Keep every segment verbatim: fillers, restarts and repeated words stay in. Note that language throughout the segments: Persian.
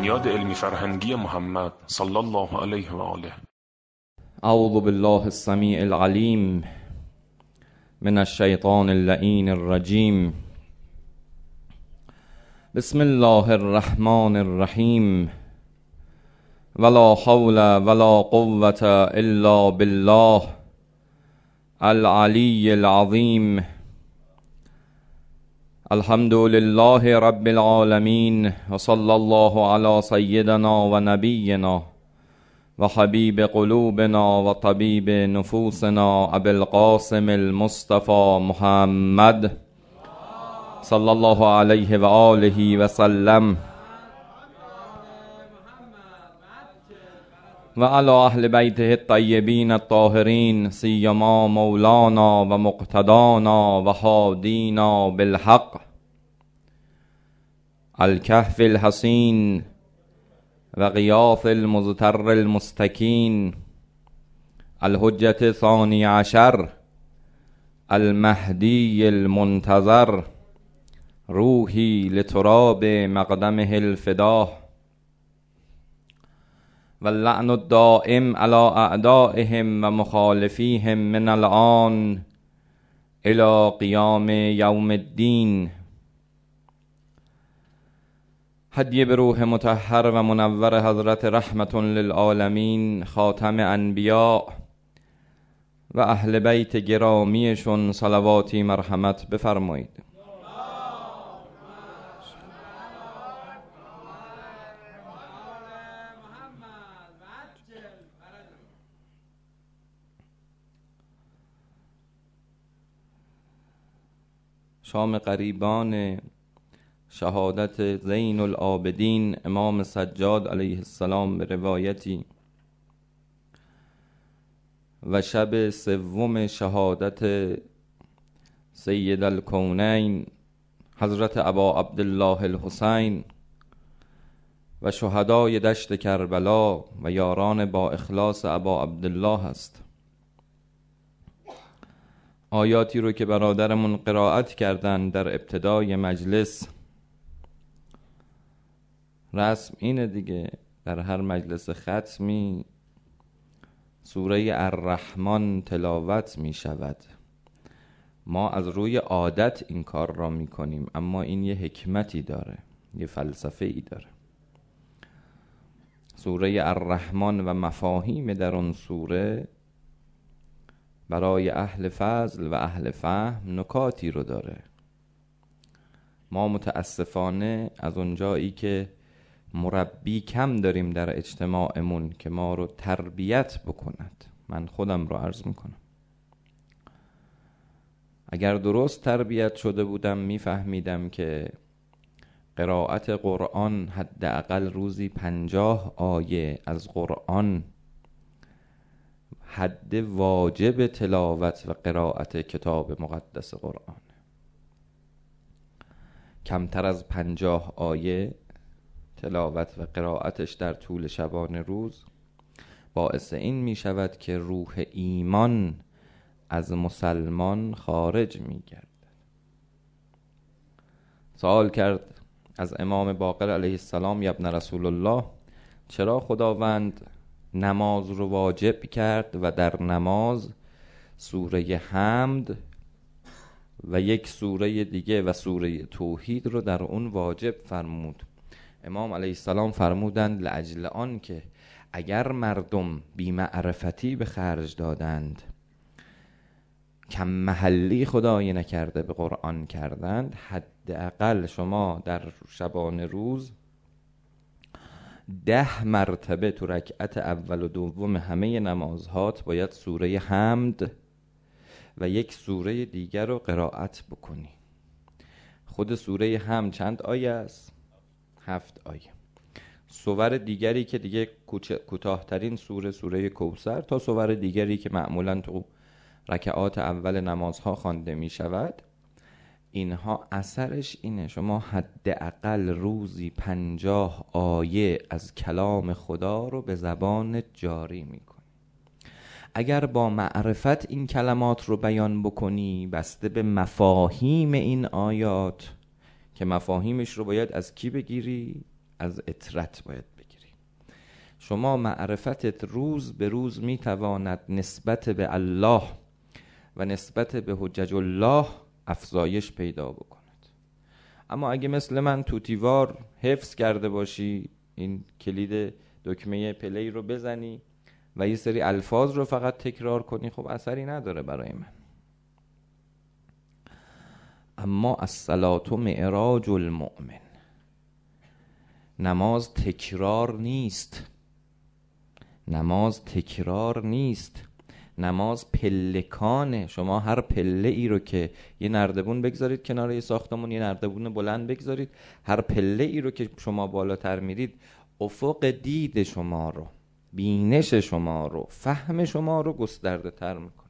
بنیاد علمی فرهنگی محمد صلی الله علیه و آله. اعوذ بالله السمیع العلیم من الشیطان اللعین الرجیم. بسم الله الرحمن الرحیم. ولا حول ولا قوة الا بالله العلی العظیم. الحمد لله رب العالمین و صلی الله علی سیدنا و نبینا و حبیب قلوبنا و طبیب نفوسنا ابی القاسم المصطفى محمد صلی الله علیه و آله و سلم و علی اهل بیته الطیبین الطاهرین سیما مولانا و مقتدانا و هادینا بالحق الکهف الحصین و غیاث المزتر المستکین الحجة ثانی عشر المهدی المنتظر روحی لتراب مقدمه الفدا واللعن الدائم على اعدائهم و مخالفیهم من الآن الى قیام یوم الدین. هدیه به روح مطهر و منور حضرت رحمت للعالمین خاتم انبیاء و اهل بیت گرامیشون صلواتی مرحمت بفرمایید. شام قریبان شهادت زین العابدین امام سجاد علیه السلام به روایتی و شب سوم شهادت سید الکونین حضرت ابا عبدالله الحسین و شهدای دشت کربلا و یاران با اخلاص ابا عبدالله است. آیاتی رو که برادرمون قرائت کردن در ابتدای مجلس، رسم اینه دیگه، در هر مجلس ختمی سوره الرحمن تلاوت می شود. ما از روی عادت این کار را می کنیم، اما این یه حکمتی داره، یه فلسفه ای داره. سوره الرحمن و مفاهیم در اون سوره برای اهل فضل و اهل فهم نکاتی رو داره. ما متاسفانه از اون جایی که مربی کم داریم در اجتماعمون که ما رو تربیت بکند. من خودم رو عرض میکنم، اگر درست تربیت شده بودم میفهمیدم که قرائت قرآن حداقل روزی پنجاه آیه از قرآن حد واجب تلاوت و قرائت کتاب مقدس قرآن. کمتر از پنجاه آیه تلاوت و قرائتش در طول شبانه روز باعث این می شود که روح ایمان از مسلمان خارج می گردد. سوال کرد از امام باقر علیه السلام: یا ابن رسول الله، چرا خداوند نماز رو واجب کرد و در نماز سوره حمد و یک سوره دیگه و سوره توحید رو در اون واجب فرمود؟ امام علیه السلام فرمودند: لاجل آن که اگر مردم بی‌معرفتی به خرج دادند، کم محلی خدایی نکرده به قرآن کردند، حداقل شما در شبانه روز ده مرتبه تو رکعت اول و دوم همه نمازهات باید سوره حمد و یک سوره دیگر رو قرائت بکنی. خود سوره حمد چند آیه است؟ هفت آیه. سور دیگری که دیگه کوتاه‌ترین سوره سوره کوثر تا سور دیگری که معمولاً تو رکعات اول نمازها خوانده می شود، اینها اثرش اینه شما حداقل روزی پنجاه آیه از کلام خدا رو به زبان جاری می کنی. اگر با معرفت این کلمات رو بیان بکنی بسته به مفاهیم این آیات، که مفاهیمش رو باید از کی بگیری؟ از اطرت باید بگیری. شما معرفتت روز به روز میتواند نسبت به الله و نسبت به حجج الله افزایش پیدا بکند. اما اگه مثل من توتیوار حفظ کرده باشی، این کلید دکمه پلی رو بزنی و یه سری الفاظ رو فقط تکرار کنی، خب اثری نداره برای من. اما الصلاة معراج المؤمن، نماز تکرار نیست، نماز تکرار نیست، نماز پلکانه. شما هر پله ای رو که یه نردبون بگذارید کنار یه ساختمون، یه نردبون بلند بگذارید، هر پله ای رو که شما بالاتر میرید افق دید شما رو، بینش شما رو، فهم شما رو گسترده تر میکنه.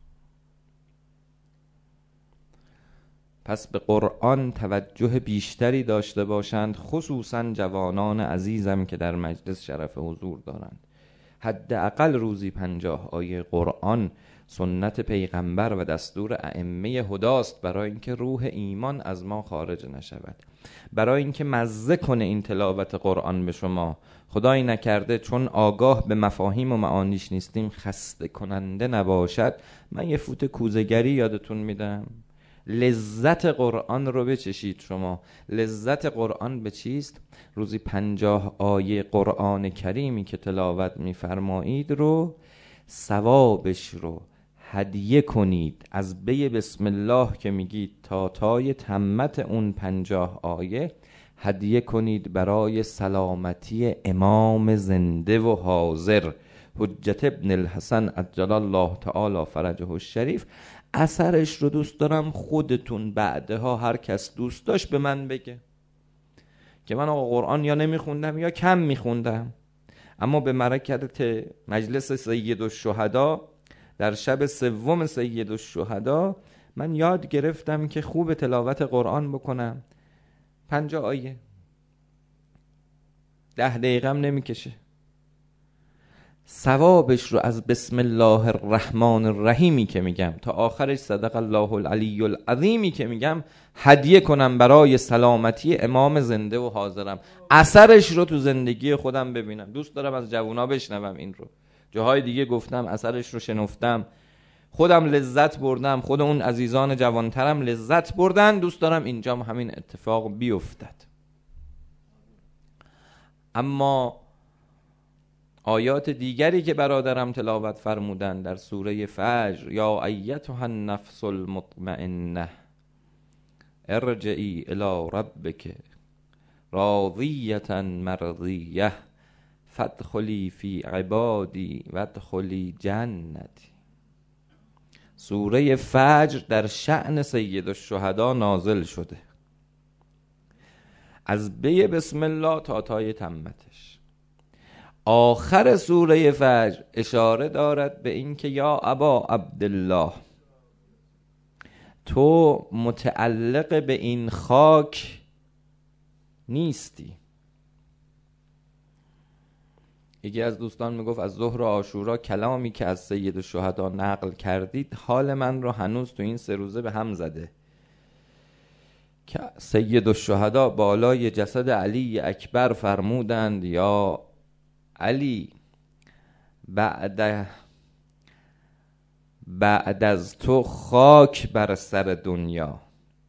پس به قرآن توجه بیشتری داشته باشند، خصوصا جوانان عزیزم که در مجلس شرف حضور دارند. حداقل روزی پنجاه آیه قرآن سنت پیغمبر و دستور ائمه هداست، برای اینکه روح ایمان از ما خارج نشود، برای اینکه مزه کنه این تلاوت قرآن به شما. خدایی نکرده چون آگاه به مفاهیم و معانیش نیستیم خسته کننده نباشد. من یه فوت کوزه‌گری یادتون میدم. لذت قرآن رو بچشید شما. لذت قرآن به چیست؟ روزی پنجاه آیه قرآن کریمی که تلاوت میفرمایید رو، ثوابش رو هدیه کنید از بی بسم الله که میگید تا تای تمت اون پنجاه آیه، هدیه کنید برای سلامتی امام زنده و حاضر حجت ابن الحسن عجل الله تعالی فرجه الشریف. اثرش رو دوست دارم خودتون بعدها هر کس دوست داشت به من بگه که من آقا قرآن یا نمیخوندم یا کم میخوندم، اما به برکت مجلس سید الشهدا در شب سوم سید الشهدا من یاد گرفتم که خوب تلاوت قرآن بکنم. پنجاه آیه ده دقیقه هم نمیکشه. ثوابش رو از بسم الله الرحمن الرحیمی که میگم تا آخرش صدق الله العلی العظیمی که میگم هدیه کنم برای سلامتی امام زنده و حاضرم. اثرش رو تو زندگی خودم ببینم. دوست دارم از جوونا بشنوم این رو. جاهای دیگه گفتم، اثرش رو شنفتم، خودم لذت بردم، خود اون عزیزان جوانترم لذت بردن. دوست دارم اینجام همین اتفاق بیفتد. اما آیات دیگری که برادرم تلاوت فرمودن در سوره فجر، یا ایتها النفس المطمئنه ارجعی الی ربک راضیة مرضیه فادخلی فی عبادی وادخلی جنتی. سوره فجر در شأن سید الشهدا نازل شده، از بی بسم الله تا تای تمتش. آخر سوره فجر اشاره دارد به این که یا ابا عبدالله، تو متعلق به این خاک نیستی. یکی از دوستان میگفت از ظهر عاشورا کلامی که از سید الشهدا نقل کردید حال من رو هنوز تو این سه روزه به هم زده، که سید الشهدا بالای جسد علی اکبر فرمودند یا علی، بعد بعد از تو خاک بر سر دنیا،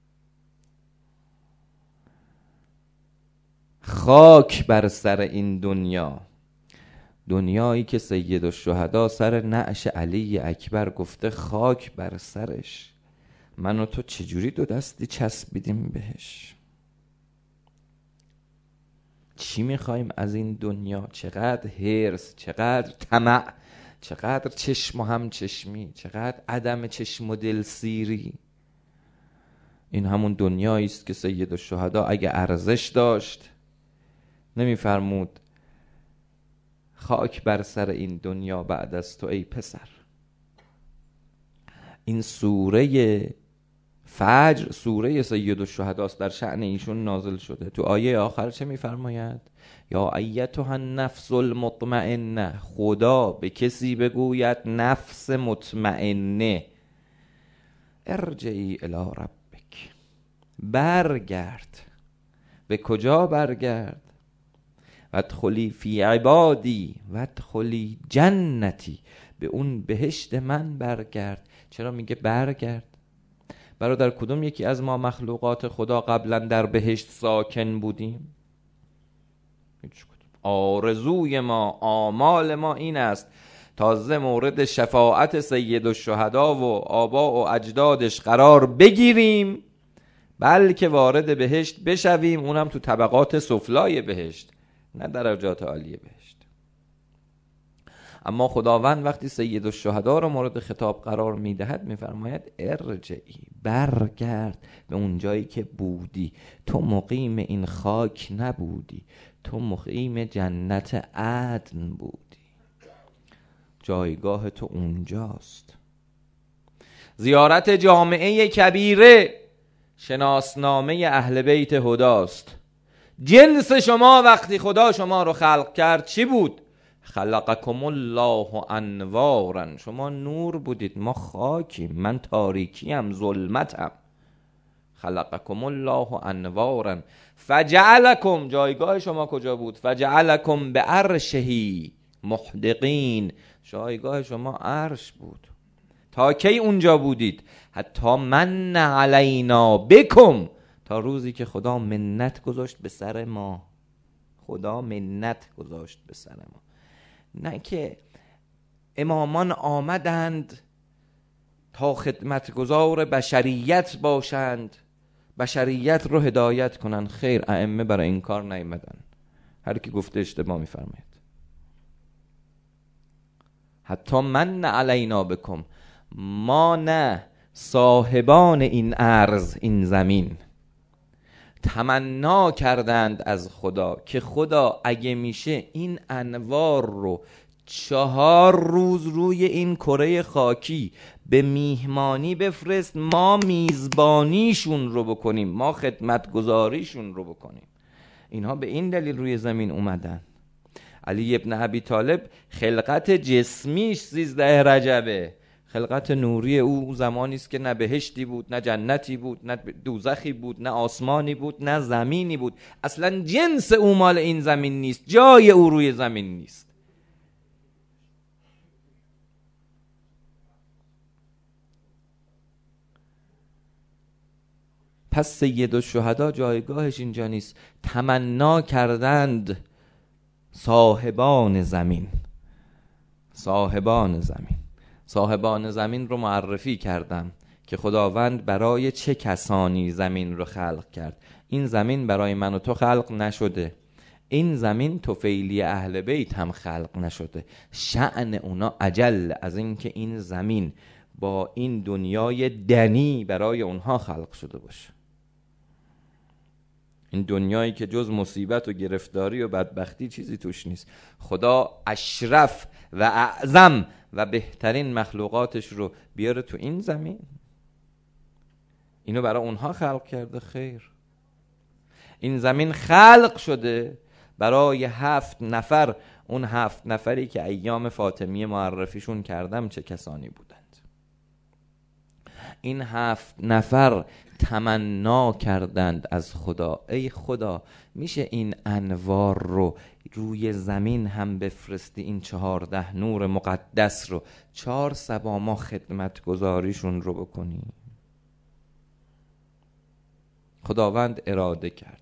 خاک بر سر این دنیا. دنیایی که سید الشهدا سر نعش علی اکبر گفته خاک بر سرش، من و تو چجوری دو دستی چسبیدیم بهش؟ چی میخوایم از این دنیا؟ چقدر حرص، چقدر طمع، چقدر چشم و هم چشمی، چقدر عدم چشم و دل سیری. این همون دنیایی است که سید الشهدا اگه ارزش داشت نمیفرمود خاک بر سر این دنیا بعد از تو ای پسر. این سوره فجر سوره سید الشهداست، در شأن ایشون نازل شده. تو آیه آخر چه میفرماید؟ یا ایتها النفس المطمئنه. خدا به کسی بگوید نفس مطمئنه، ارجعی الی ربک، برگرد. به کجا برگرد؟ وادخلی فی عبادی وادخلی جنتی، به اون بهشت من برگرد. چرا میگه برگرد؟ برادر کدوم یکی از ما مخلوقات خدا قبلا در بهشت ساکن بودیم؟ هیچ کدوم. آرزوی ما، آمال ما این است تازه مورد شفاعت سید الشهدا و آبا و اجدادش قرار بگیریم، بلکه وارد بهشت بشویم، اونم تو طبقات سفلای بهشت، نه درجات عالی بهشت. اما خداوند وقتی سید الشهدا رو مورد خطاب قرار میدهد میفرماید ارجعی، برگرد به اون جایی که بودی. تو مقیم این خاک نبودی، تو مقیم جنت عدن بودی، جایگاه تو اونجاست. زیارت جامعه کبیره شناسنامه اهل بیت هداست. جنس شما وقتی خدا شما رو خلق کرد چی بود؟ خلقکم الله انوارا، شما نور بودید، ما خاکیم، من تاریکیم، ظلمتم. خلقکم الله انوارا فجعلکم، جایگاه شما کجا بود؟ فجعلکم به عرشه محدقین، جایگاه شما عرش بود. تا کی اونجا بودید؟ حتی من علینا بکم، تا روزی که خدا منت گذاشت به سر ما. خدا منت گذاشت به سر ما، نه که امامان آمدند تا خدمتگزار بشریت باشند، بشریت رو هدایت کنن. خیر، ائمه برای این کار نیامدن. هر کی گفته اشتباه میفرماید. حتی من علینا بکم، ما نه، صاحبان این ارض، این زمین تمنا کردند از خدا که خدا اگه میشه این انوار رو چهار روز روی این کره خاکی به میهمانی بفرست، ما میزبانیشون رو بکنیم، ما خدمتگزاریشون رو بکنیم. اینها به این دلیل روی زمین اومدن. علی ابن ابی طالب خلقت جسمیش سیزده رجبه، خلقت نوری او زمانی است که نه بهشتی بود، نه جنتی بود، نه دوزخی بود، نه آسمانی بود، نه زمینی بود. اصلا جنس او مال این زمین نیست، جای او روی زمین نیست. پس سید الشهدا جایگاهش اینجا نیست. تمنا کردند صاحبان زمین، صاحبان زمین صاحبان زمین رو معرفی کردم که خداوند برای چه کسانی زمین رو خلق کرد. این زمین برای من و تو خلق نشده، این زمین طفیلی اهل بیت هم خلق نشده. شأن اونا اجل از این که این زمین با این دنیای دنی برای اونها خلق شده باشه. این دنیایی که جز مصیبت و گرفتاری و بدبختی چیزی توش نیست. خدا اشرف و اعظم و بهترین مخلوقاتش رو بیاره تو این زمین، اینو برای اونها خلق کرده. خیر، این زمین خلق شده برای هفت نفر. اون هفت نفری که ایام فاطمیه معرفیشون کردم چه کسانی بودند. این هفت نفر تمنا کردند از خدا، ای خدا میشه این انوار رو روی زمین هم بفرستی، این چهارده نور مقدس رو چهار سبا ما خدمت گزاریشون رو بکنی. خداوند اراده کرد.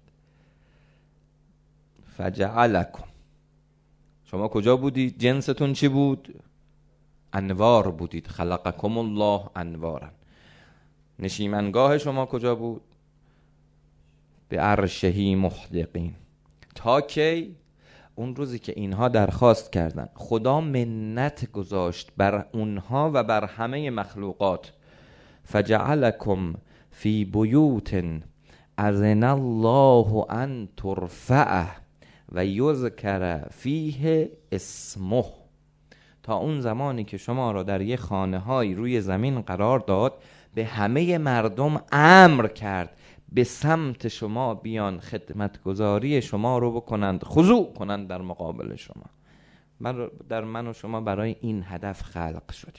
فجعلکم، شما کجا بودید؟ جنستون چی بود؟ انوار بودید. خلقکم الله انوارا. نشیمنگاه شما کجا بود؟ به عرشهی محدقین. تا کی؟ اون روزی که اینها درخواست کردن، خدا منت گذاشت بر اونها و بر همه مخلوقات. فجعلکم فی بیوت اذن الله ان ترفع و یذکر فیه اسمه. تا اون زمانی که شما را در یه خانه های روی زمین قرار داد، به همه مردم امر کرد به سمت شما بیان، خدمتگزاری شما رو بکنند، خضوع کنند در مقابل شما. من در من و شما برای این هدف خلق شدیم.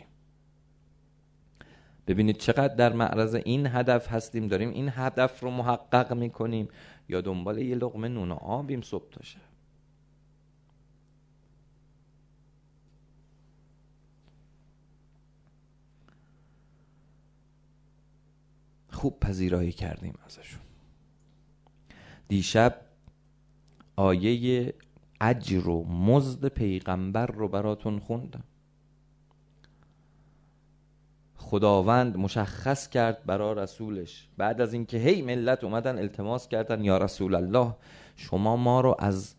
ببینید چقدر در معرض این هدف هستیم، داریم این هدف رو محقق میکنیم یا دنبال یه لقمه نون و آبیم صبح تا شب. خوب پذیرایی کردیم ازشون. دیشب آیه اجر و مزد پیغمبر رو براتون خوندم. خداوند مشخص کرد برای رسولش بعد از اینکه هی ملت اومدن التماس کردن یا رسول الله شما ما رو از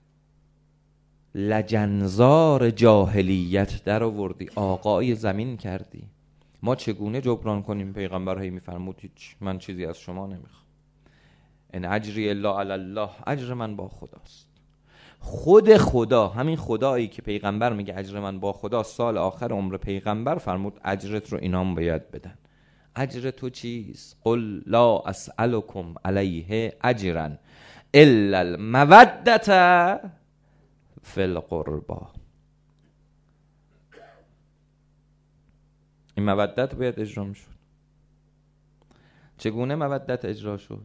لجنزار جاهلیت در آوردی، آقای زمین کردی، ما چگونه جبران کنیم؟ پیغمبر هی میفرمود هیچ، من چیزی از شما نمیخوام. ان اجری الا علی الله، اجر من با خداست. خود خدا، همین خدایی که پیغمبر میگه اجر من با خدا، سال آخر عمر پیغمبر فرمود اجرت رو اینام باید بدن. اجر تو چیست؟ قل لا اسألکم علیه اجرا الا المودة فی القربا. این مودت باید اجرا میشد. چگونه مودت اجرا شد؟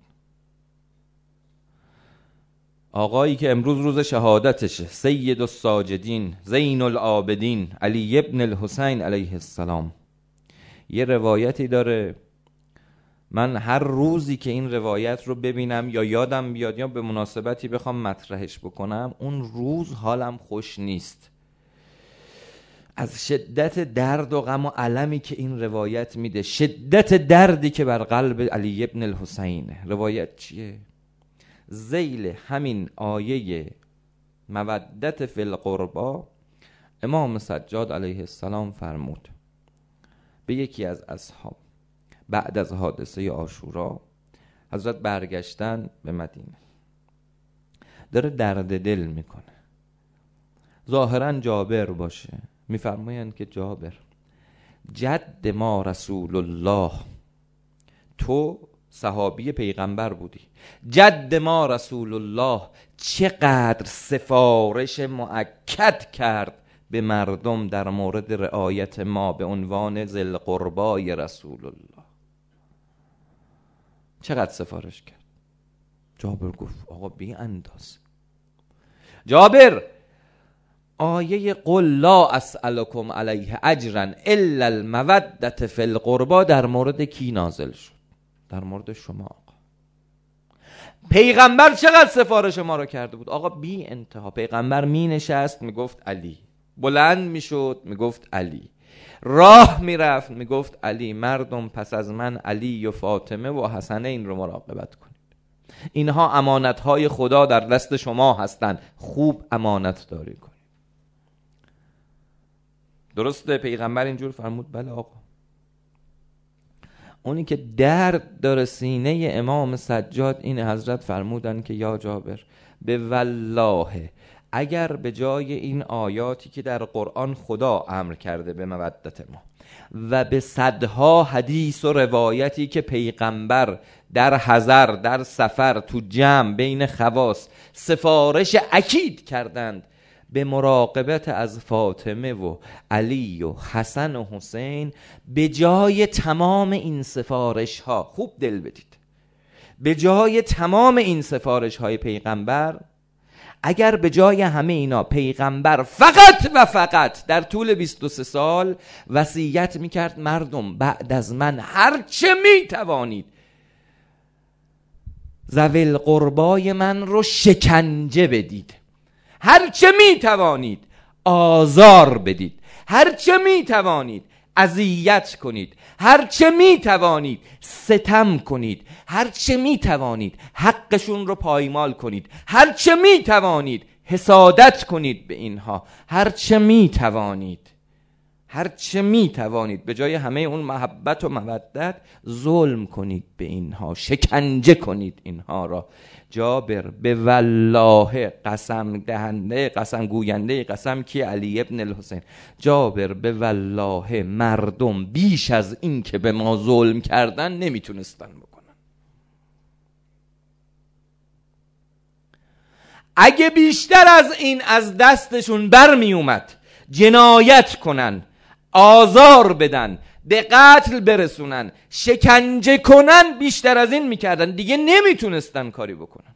آقایی که امروز روز شهادتشه، سید الساجدین زین العابدین علی ابن الحسین علیه السلام، یه روایتی داره. من هر روزی که این روایت رو ببینم یا یادم بیاد یا به مناسبتی بخوام مطرحش بکنم، اون روز حالم خوش نیست از شدت درد و غم و المی که این روایت میده، شدت دردی که بر قلب علی ابن الحسین. روایت چیه؟ ذیل همین آیه مودت فی القربا امام سجاد علیه السلام فرمود به یکی از اصحاب بعد از حادثه عاشورا. حضرت برگشتن به مدینه، داره درد دل میکنه، ظاهرا جابر باشه. میفرمایند که جابر جد ما رسول الله، تو صحابی پیغمبر بودی، جد ما رسول الله چقدر سفارش مؤکد کرد به مردم در مورد رعایت ما به عنوان ذی القربای رسول الله. چقدر سفارش کرد؟ جابر گفت آقا بی انداز. جابر آیه قل لا اسألکم علیه اجرا الا المودة فی القربا در مورد کی نازل شد؟ در مورد شما آقا. پیغمبر چقدر سفارش ما رو کرده بود آقا، بی انتها. پیغمبر می نشست می گفت علی، بلند می شد می گفت علی، راه می رفت می گفت علی. مردم پس از من علی و فاطمه و حسنین رو مراقبت کنید، اینها امانت های خدا در دست شما هستند، خوب امانت داری کنید. درسته پیغمبر اینجور فرمود؟ بله آقا. اونی که درد داره سینه امام سجاد اینه. حضرت فرمودن که یا جابر به والله اگر به جای این آیاتی که در قرآن خدا امر کرده به مودت ما و به صدها حدیث و روایتی که پیغمبر در حضر، در سفر، تو جمع، بین خواص سفارش اکید کردند به مراقبت از فاطمه و علی و حسن و حسین، به جای تمام این سفارش ها، خوب دل بدید، به جای تمام این سفارش های پیغمبر، اگر به جای همه اینا پیغمبر فقط و فقط در طول بیست و سه سال وصیت میکرد مردم بعد از من هر چه میتوانید ذوی القربای من رو شکنجه بدید، هر چه می توانید آزار بدید، هر چه می توانید اذیت کنید، هر چه می توانید ستم کنید، هر چه می توانید حقشون رو پایمال کنید، هر چه می توانید حسادت کنید به اینها، هر چه می توانید، هر چه می توانید به جای همه اون محبت و مودت ظلم کنید به اینها، شکنجه کنید اینها را. جابر به والله قسم دهنده، قسم گوینده قسم کی؟ علی ابن الحسین. جابر به والله مردم بیش از این که به ما ظلم کردن نمیتونستن بکنن. اگه بیشتر از این از دستشون برمی اومد جنایت کنن، آزار بدن، به قتل برسونن، شکنجه کنن، بیشتر از این میکردن، دیگه نمیتونستن کاری بکنن،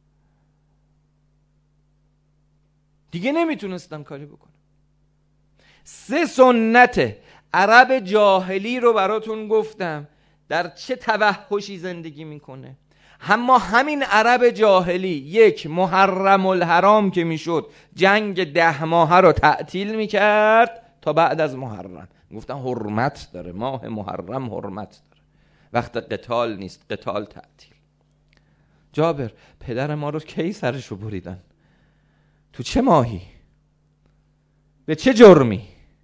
دیگه نمیتونستن کاری بکنن. سه سنت عرب جاهلی رو براتون گفتم. در چه توحشی زندگی میکنه. اما همین عرب جاهلی یک محرم الحرام که میشد جنگ ده ماهه رو تعطیل میکرد تا بعد از محرم. گفتن حرمت داره، ماه محرم حرمت داره، وقت قتال نیست، قتال تعطیل. جابر پدر ما رو کی سرشو بریدن؟ تو چه ماهی؟ به چه جرمی؟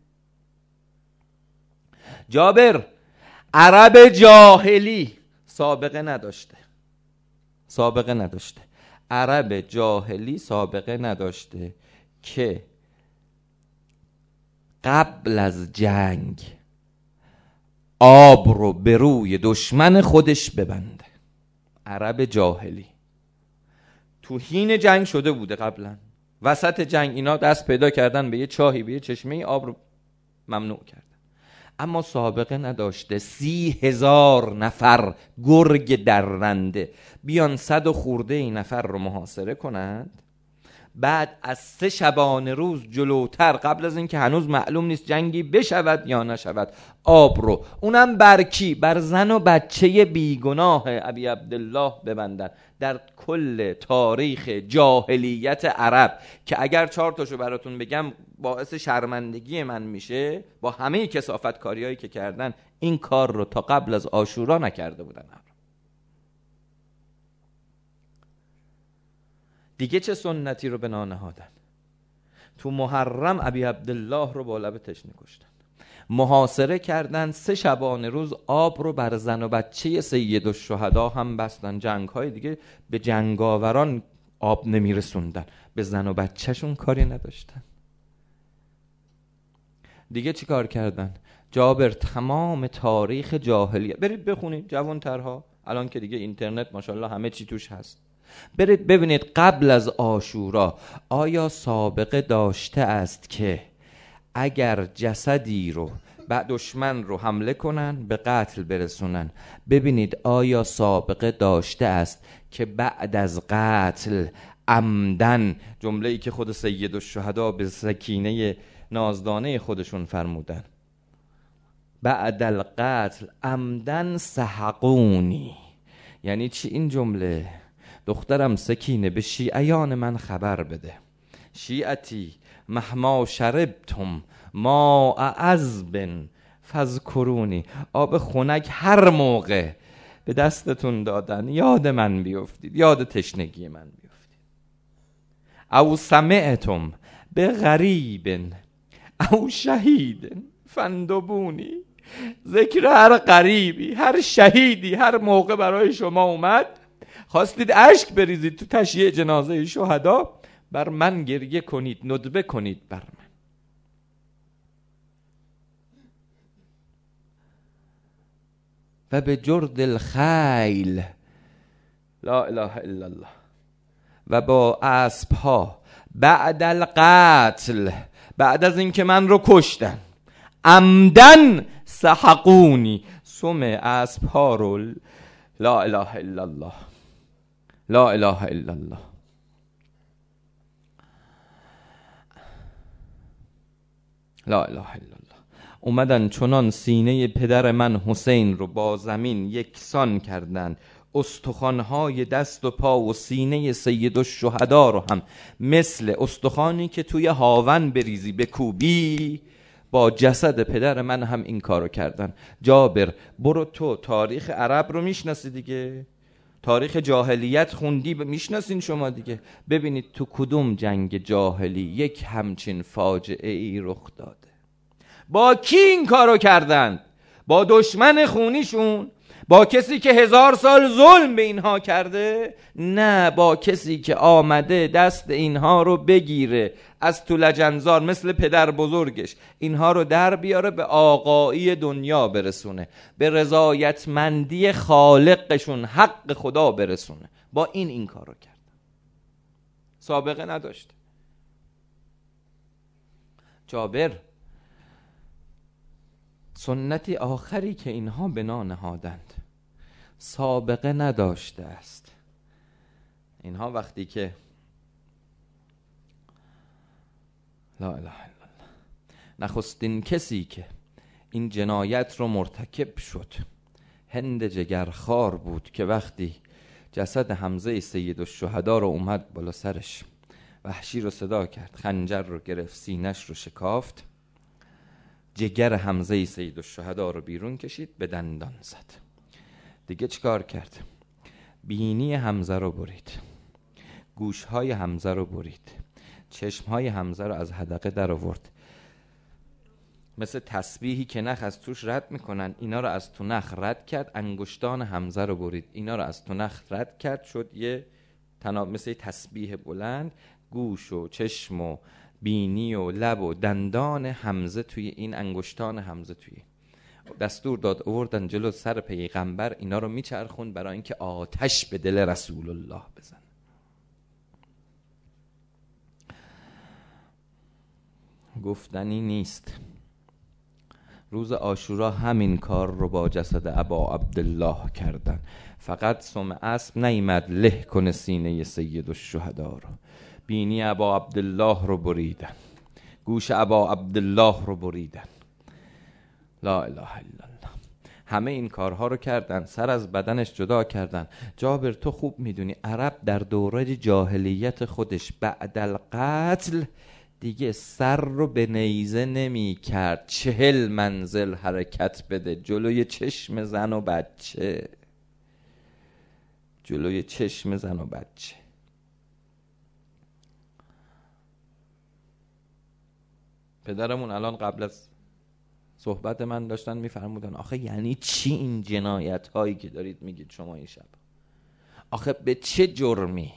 جابر عرب جاهلی سابقه نداشته، سابقه نداشته عرب جاهلی سابقه نداشته که قبل از جنگ آب رو به روی دشمن خودش ببنده. عرب جاهلی تو حین جنگ شده بوده، قبلا وسط جنگ اینا دست پیدا کردن به یه چاهی، به یه چشمه، آب رو ممنوع کردن، اما سابقه نداشته. سی هزار نفر گرگ درنده بیان صد و خورده این نفر رو محاصره کنند، بعد از سه شبانه روز جلوتر قبل از اینکه هنوز معلوم نیست جنگی بشود یا نشود آب رو، اونم بر کی؟ بر زن و بچه بیگناه ابی عبدالله ببندن. در کل تاریخ جاهلیت عرب که اگر چهار تاشو براتون بگم باعث شرمندگی من میشه، با همه کثافت کاریایی که کردن این کار رو تا قبل از عاشورا نکرده بودن. دیگه چه سنتی رو بنا نهادن؟ تو محرم ابی عبدالله رو با لب تشنه کشتن، محاصره کردن، سه شبانه روز آب رو بر زن و بچه سید الشهدا هم بستن. جنگ های دیگه به جنگاوران آب نمیرسوندن، به زن و بچهشون کاری نداشتن. دیگه چی کار کردن؟ جابر تمام تاریخ جاهلیت برید بخونید، جوانترها الان که دیگه اینترنت ماشاءالله همه چی توش هست، برید ببینید قبل از عاشورا آیا سابقه داشته است که اگر جسدی رو بعد دشمن رو حمله کنن به قتل برسونن، ببینید آیا سابقه داشته است که بعد از قتل عمدن، جمله‌ای که خود سید الشهدا به سکینه نازدانه خودشون فرمودن، بعد القتل عمدن سحقونی، یعنی چی این جمله؟ دخترم سکینه به شیعیان من خبر بده، شیعتی مهما شربتم ما عذب فذکرونی، آب خنک هر موقع به دستتون دادن یاد من بیفتید، یاد تشنگی من بیفتید. او سمعتم به غریب او شهید فندبونی، ذکر هر غریبی، هر شهیدی هر موقع برای شما اومد خواستید اشک بریزید تو تشییع جنازه شهدا، بر من گریه کنید، ندبه کنید بر من. و به جرد الخیل لا اله الا الله، و با اسب ها بعد القتل، بعد از اینکه من رو کشتن، عمدن سحقونی، سم اسب ها رو لا اله الا الله، لا اله الا الله. لا اله الا الله. اومدن چنان سینه پدر من حسین رو با زمین یکسان کردن، استخوان‌های دست و پا و سینه سید الشهدا رو هم مثل استخوانی که توی هاون بریزی به کوبی، با جسد پدر من هم این کارو کردن. جابر برو تو تاریخ عرب رو میشناسی دیگه، تاریخ جاهلیت خوندی میشناسین شما دیگه، ببینید تو کدوم جنگ جاهلی یک همچین فاجعه ای رخ داده. با کی این کارو کردن؟ با دشمن خونیشون؟ با کسی که هزار سال ظلم به اینها کرده؟ نه، با کسی که آمده دست اینها رو بگیره از تو لجنزار مثل پدر بزرگش، اینها رو در بیاره به آقایی دنیا برسونه، به رضایتمندی خالقشون، حق خدا برسونه. با این این کار رو کردن، سابقه نداشته. جابر سنتی آخری که اینها بنا نهادند سابقه نداشته است. اینها وقتی که لا اله الا الله، نخستین کسی که این جنایت رو مرتکب شد هند جگرخوار بود که وقتی جسد حمزه سید الشهدا رو اومد بالا سرش، وحشی رو صدا کرد، خنجر رو گرفت، سینش رو شکافت، جگر حمزه سید الشهدا رو بیرون کشید، به دندان زد. دیگه چیکار کرد؟ بینی حمزه رو برید، گوشهای حمزه رو برید، چشمهای حمزه رو از حدقه در آورد، مثل تسبیحی که نخ از توش رد میکنن اینا رو از تو نخ رد کرد، انگشتان حمزه رو برید، اینا رو از تو نخ رد کرد، شد یه تناب مثل تسبیح بلند. گوش و چشم و بینی و لب و دندان حمزه توی این انگشتان حمزه توی دستور داد آوردن جلو سر پیغمبر، اینا رو میچرخون برای اینکه آتش به دل رسول الله بزن. گفتنی نیست. روز عاشورا همین کار رو با جسد ابا عبدالله کردن. فقط سم اسب نیامد له کنه سینه سید الشهدا رو. بینی ابا عبدالله رو بریدن، گوش ابا عبدالله رو بریدن. لا اله الا الله. همه این کارها رو کردن، سر از بدنش جدا کردن. جابر تو خوب میدونی عرب در دوره جاهلیت خودش بعد القتل دیگه سر رو به نیزه نمی کرد، چهل منزل حرکت بده جلوی چشم زن و بچه، جلوی چشم زن و بچه. پدرمون الان قبل از صحبت من داشتن میفرمودن آخه یعنی چی این جنایت هایی که دارید میگید شما این شب؟ آخه به چه جرمی؟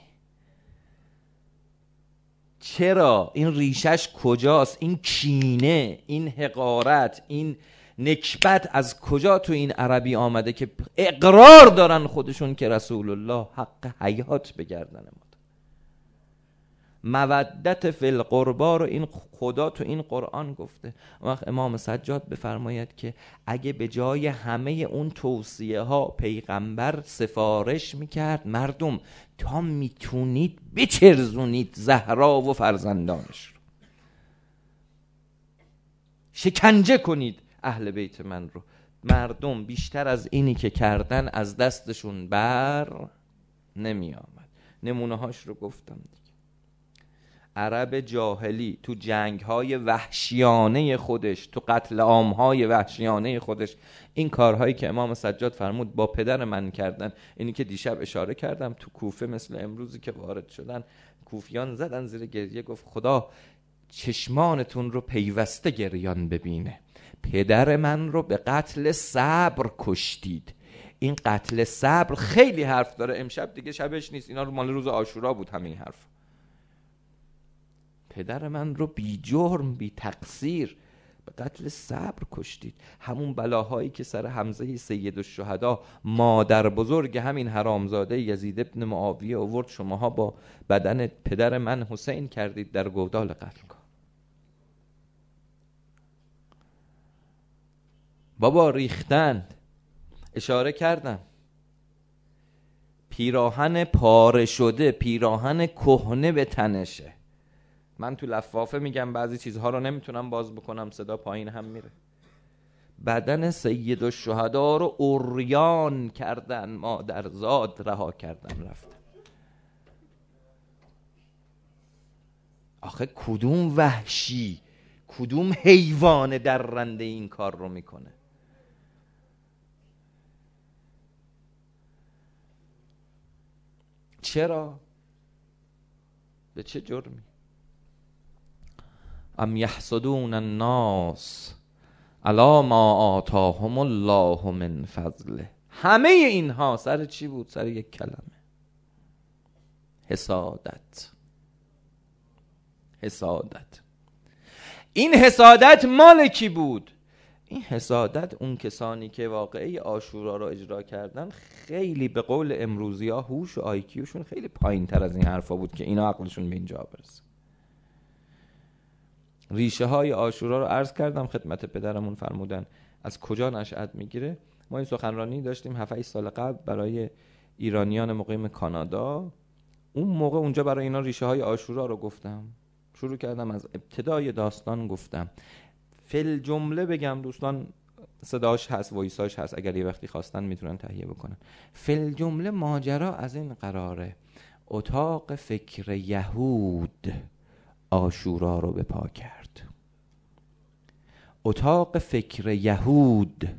چرا؟ این ریشش کجاست؟ این کینه، این حقارت، این نکبت از کجا تو این عربی آمده که اقرار دارن خودشون که رسول الله حق حیات به گردن ما؟ مودت فی القربا رو این خدا تو این قرآن گفته. وقت امام سجاد بفرماید که اگه به جای همه اون توصیه ها پیغمبر سفارش میکرد مردم تا میتونید بچرزونید زهرا و فرزندانش رو، شکنجه کنید اهل بیت من رو، مردم بیشتر از اینی که کردن از دستشون بر نمی آمد. نمونه هاش رو گفتم دیگه. عرب جاهلی تو جنگ‌های وحشیانه خودش، تو قتل عام‌های وحشیانه خودش، این کارهایی که امام سجاد فرمود با پدر من کردن، اینی که دیشب اشاره کردم تو کوفه مثل امروزی که وارد شدن کوفیان زدن زیر گریه، گفت خدا چشمانتون رو پیوسته گریان ببینه، پدر من رو به قتل صبر کشتید. این قتل صبر خیلی حرف داره، امشب دیگه شبش نیست، اینا رو مال روز عاشورا بود همین حرف. پدر من رو بی جرم بی تقصیر به قتل صبر کشتید. همون بلاهایی که سر حمزه سید الشهدا مادر بزرگ همین حرامزاده یزید ابن معاویه آورد، شماها با بدن پدر من حسین کردید در گودال قتلگاه. بابا ریختند. اشاره کردم پیراهن پاره شده، پیراهن کهنه به تنشه. من تو لفافه میگم بعضی چیزها رو نمیتونم باز بکنم، صدا پایین هم میره. بدن سید الشهدا رو عریان کردن، مادر زاد رها کردن رفتن. آخه کدوم وحشی، کدوم حیوان درنده این کار رو میکنه؟ چرا؟ به چه جرمی؟ ام یحسدون الناس علی ما آتاهم الله من فضله. همه اینها سر چی بود؟ سر یک کلمه: حسادت. حسادت. این حسادت مال کی بود؟ این حسادت اون کسانی که واقعی عاشورا رو اجرا کردن خیلی به قول امروزی ها هوش و آیکیوشون خیلی پایین تر از این حرفا بود که اینا عقلشون به اینجا برسه. ریشه های عاشورا رو عرض کردم خدمت پدرمون، فرمودن از کجا نشأت میگیره. ما این سخنرانی داشتیم هفت سال قبل برای ایرانیان مقیم کانادا. اون موقع اونجا برای اینا ریشه های عاشورا رو گفتم، شروع کردم از ابتدای داستان گفتم. فل جمله بگم دوستان صداش هست، وایساش هست، اگر یه وقتی خواستن میتونن تهیه بکنن. فل جمله ماجرا از این قراره اتاق فکر یهود عاشورا رو به پا کرد. اتاق فکر یهود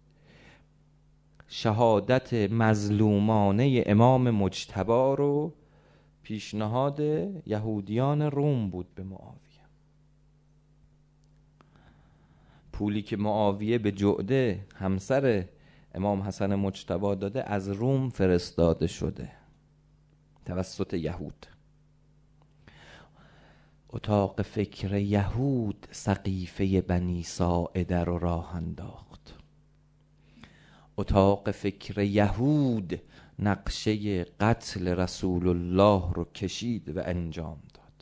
شهادت مظلومانه امام مجتبی رو پیشنهاد یهودیان روم بود به معاویه. پولی که معاویه به جعده همسر امام حسن مجتبی داده از روم فرستاده شده توسط یهود. اتاق فکر یهود سقیفه بنی ساعده رو راه انداخت. اتاق فکر یهود نقشه قتل رسول الله رو کشید و انجام داد.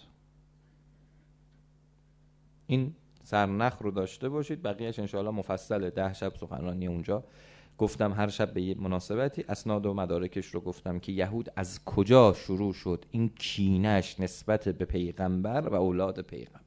این سرنخ رو داشته باشید، بقیهش انشاءالله مفصله. ده شب سخنرانی اونجا گفتم، هر شب به یه مناسبتی اسناد و مدارکش رو گفتم که یهود از کجا شروع شد این کینش نسبت به پیغمبر و اولاد پیغمبر.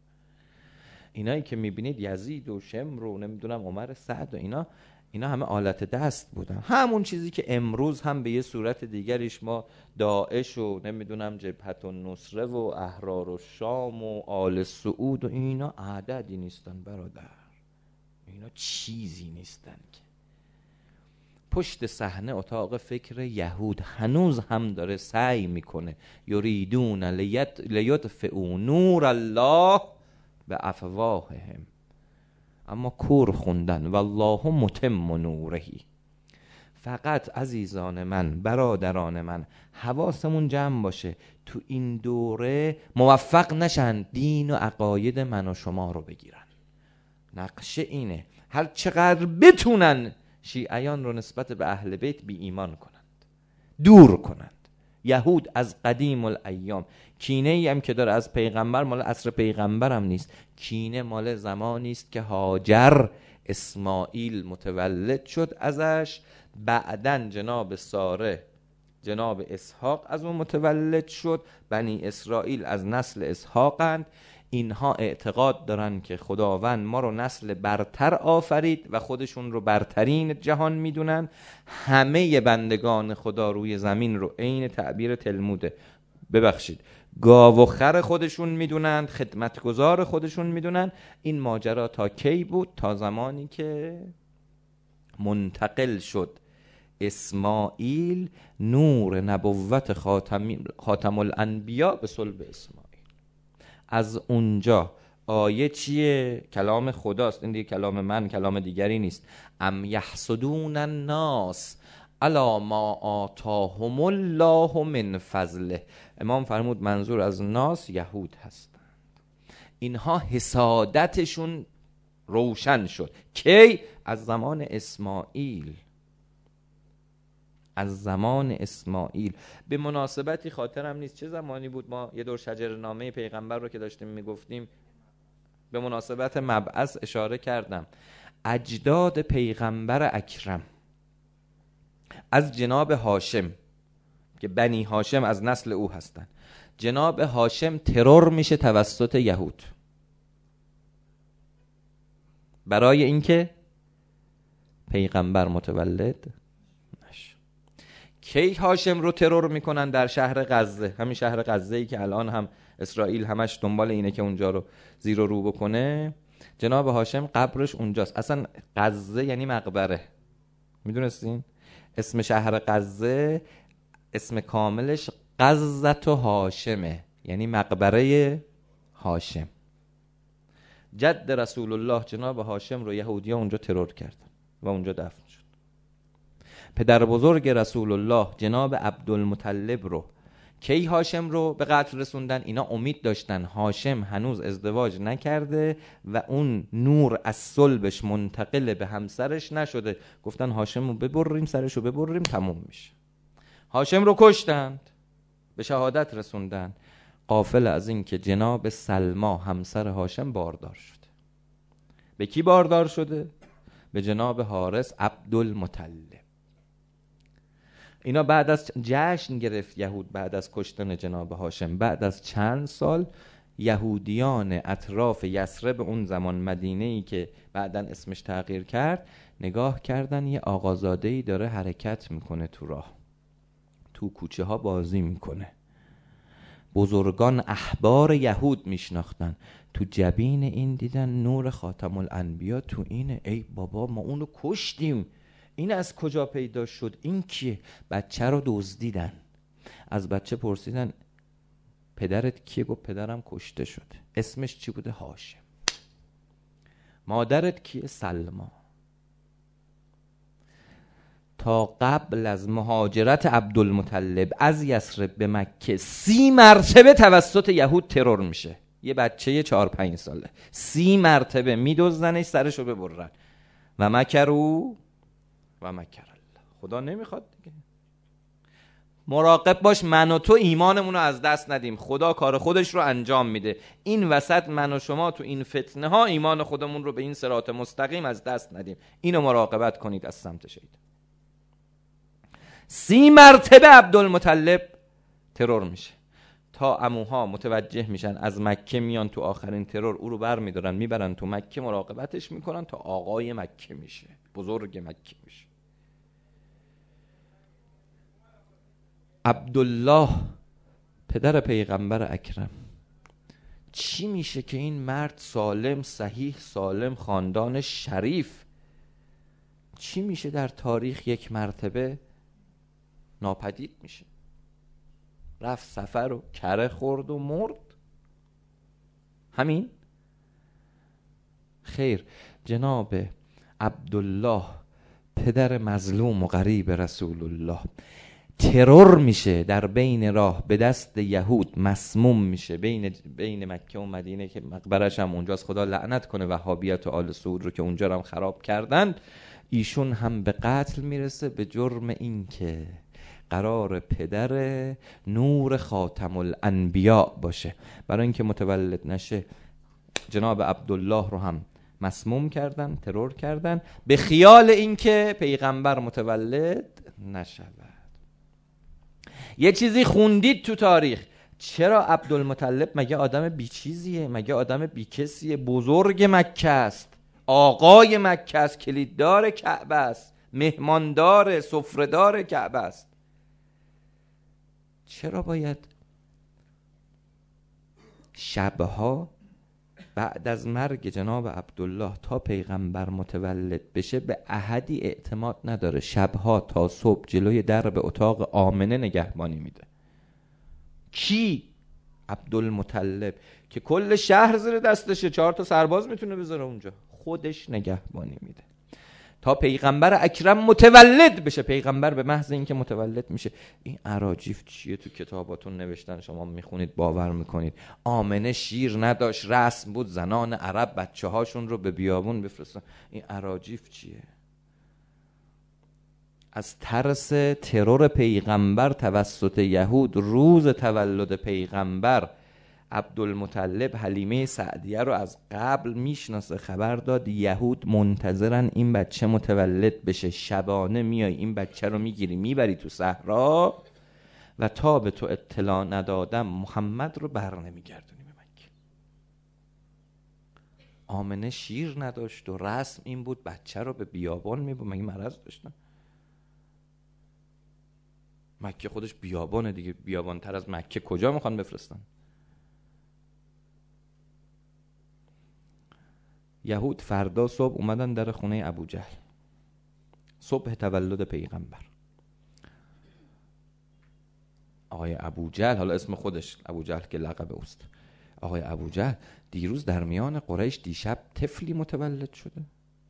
اینایی که میبینید یزید و شمر و نمیدونم عمر سعد و اینا اینا همه آلت دست بودن، همون چیزی که امروز هم به یه صورت دیگریش ما داعش و نمیدونم جبهت النصره و احرار و شام و آل سعود و اینا عددی نیستن برادر، اینا چیزی نیستن که. پشت صحنه اتاق فکر یهود هنوز هم داره سعی میکنه یریدون لیطفئوا نور الله بافواههم، اما کور خوندن والله متم نوره. فقط عزیزان من، برادران من، حواسمون جمع باشه تو این دوره موفق نشن دین و عقاید من و شما رو بگیرن. نقشه اینه هر چقدر بتونن شیعیان رو نسبت به اهل بیت بی ایمان کنند، دور کنند. یهود از قدیم الایام کینه ای هم که داره از پیغمبر مال عصر پیغمبر هم نیست، کینه مال زمانی است که هاجر اسماعیل متولد شد ازش، بعدن جناب ساره جناب اسحاق از اون متولد شد، بنی اسرائیل از نسل اسحاقند. اینها اعتقاد دارن که خداوند ما رو نسل برتر آفرید و خودشون رو برترین جهان میدونن. همه بندگان خدا روی زمین رو عین تعبیر تلموده، ببخشید، گاو و خر خودشون میدونن، خدمتگزار خودشون میدونن. این ماجرا تا کی بود؟ تا زمانی که منتقل شد اسماعیل نور نبوت خاتم, خاتم الانبیا به صلب اسماعیل. از اونجا آیه چیه؟ کلام خداست، این دیگه کلام من، کلام دیگری نیست. ام یحسدون الناس علی ما آتاهم الله من فضله. امام فرمود منظور از ناس یهود هستند. اینها حسادتشون روشن شد کی؟ از زمان اسماعیل. از زمان اسماعیل. به مناسبتی خاطرم نیست چه زمانی بود، ما یه دور شجرنامه پیغمبر رو که داشتیم میگفتیم به مناسبت مبعث اشاره کردم. اجداد پیغمبر اکرم از جناب هاشم که بنی هاشم از نسل او هستن، جناب هاشم ترور میشه توسط یهود برای اینکه پیغمبر متولد نشه. کی هاشم رو ترور میکنن؟ در شهر غزه، همین شهر غزه ای که الان هم اسرائیل همش دنبال اینه که اونجا رو زیر و رو بکنه. جناب هاشم قبرش اونجاست. اصلا غزه یعنی مقبره، میدونستین؟ اسم شهر غزه اسم کاملش غزة هاشمه، یعنی مقبره هاشم. جد رسول الله جناب هاشم رو یهودی ها اونجا ترور کردن و اونجا دفن شد. پدر بزرگ رسول الله جناب عبدالمطلب رو کی هاشم رو به قتل رسوندن؟ اینا امید داشتن هاشم هنوز ازدواج نکرده و اون نور از صلبش منتقل به همسرش نشده، گفتن هاشم رو ببریم، سرش رو ببریم، تموم میشه. هاشم رو کشتند، به شهادت رسوندن. غافل از این که جناب سلما همسر هاشم باردار شده. به کی باردار شده؟ به جناب حارث عبدالمطلب. اینا بعد از جشن گرفت یهود بعد از کشتن جناب هاشم. بعد از چند سال یهودیان اطراف یثرب اون زمان، مدینه‌ای که بعداً اسمش تغییر کرد، نگاه کردن یه آقازاده‌ای داره حرکت میکنه تو راه، تو کوچه ها بازی میکنه. بزرگان احبار یهود میشناختن، تو جبین این دیدن نور خاتم الانبیا تو اینه. ای بابا ما اونو کشتیم، این از کجا پیدا شد؟ این کیه؟ بچه رو دزدیدن. از بچه پرسیدن پدرت کیه؟ گفت پدرم کشته شد. اسمش چی بوده؟ هاشم. مادرت کیه؟ سلما. تا قبل از مهاجرت عبدالمطلب از یثرب به مکه سی مرتبه توسط یهود ترور میشه. یه بچه چهار پنج ساله سی مرتبه میدزدنش، سرشو ببرن. و مکروا و مکر الله. خدا نمیخواد دیگه. مراقب باش من و تو ایمانمون رو از دست ندیم. خدا کار خودش رو انجام میده. این وسط من و شما تو این فتنه ها ایمان خودمون رو به این صراط مستقیم از دست ندیم. اینو مراقبت کنید از سمت شیطان. سی مرتبه عبدالمطلب ترور میشه تا عموها متوجه میشن از مکه میان تو آخرین ترور، او رو بر میدارن میبرن تو مکه، مراقبتش میکنن تا آقای مکه میشه، بزرگ مکه میشه. عبدالله پدر پیغمبر اکرم چی میشه که این مرد سالم صحیح سالم خاندان شریف چی میشه در تاریخ یک مرتبه ناپدید میشه؟ رفت سفر و کره خورد و مرد. همین خیر. جناب عبدالله پدر مظلوم و غریب رسول الله ترور میشه در بین راه، به دست یهود مسموم میشه بین بین مکه و مدینه که مقبرش هم اونجاست. خدا لعنت کنه وهابیت و آل سعود رو که اونجا رو هم خراب کردن. ایشون هم به قتل میرسه به جرم این که قرار پدر نور خاتم الانبیا باشه. برای اینکه متولد نشه جناب عبدالله رو هم مسموم کردن، ترور کردن، به خیال اینکه پیغمبر متولد نشود. یه چیزی خوندید تو تاریخ، چرا عبدالمطلب مگه آدم بیچیزیه؟ مگه آدم بیکسیه؟ بزرگ مکه است، آقای مکه است، کلیددار کعبه است، مهماندار سفره‌دار کعبه است. چرا باید شبها بعد از مرگ جناب عبدالله تا پیغمبر متولد بشه به احدی اعتماد نداره؟ شبها تا صبح جلوی درب اتاق آمنه نگهبانی میده. کی؟ عبدالمطلب که کل شهر زیر دستشه، چهار تا سرباز میتونه بذاره اونجا، خودش نگهبانی میده تا پیغمبر اکرم متولد بشه. پیغمبر به محض اینکه متولد میشه، این اراجیف چیه تو کتاباتون نوشتن شما میخونید باور میکنید؟ آمنه شیر نداشت، رسم بود زنان عرب بچه هاشون رو به بیابون بفرستن. این اراجیف چیه؟ از ترس ترور پیغمبر توسط یهود روز تولد پیغمبر عبدالمطلب حلیمه سعدیه رو از قبل میشناسه، خبر داد یهود منتظرن این بچه متولد بشه. شبانه میای این بچه رو میگیری میبری تو صحرا و تا به تو اطلاع ندادم محمد رو بر نمیگردونی به مکه. آمنه شیر نداشت و رسم این بود بچه رو به بیابان میبرد. مگه مرض داشتن؟ مکه خودش بیابانه دیگه، بیابان تر از مکه کجا میخوان بفرستن؟ یهود فردا صبح اومدن در خونه ابوجهل، صبح تولد پیغمبر. آقای ابوجهل، حالا اسم خودش ابوجهل که لقب اوست، آقای ابوجهل دیروز در میان قریش دیشب طفلی متولد شده.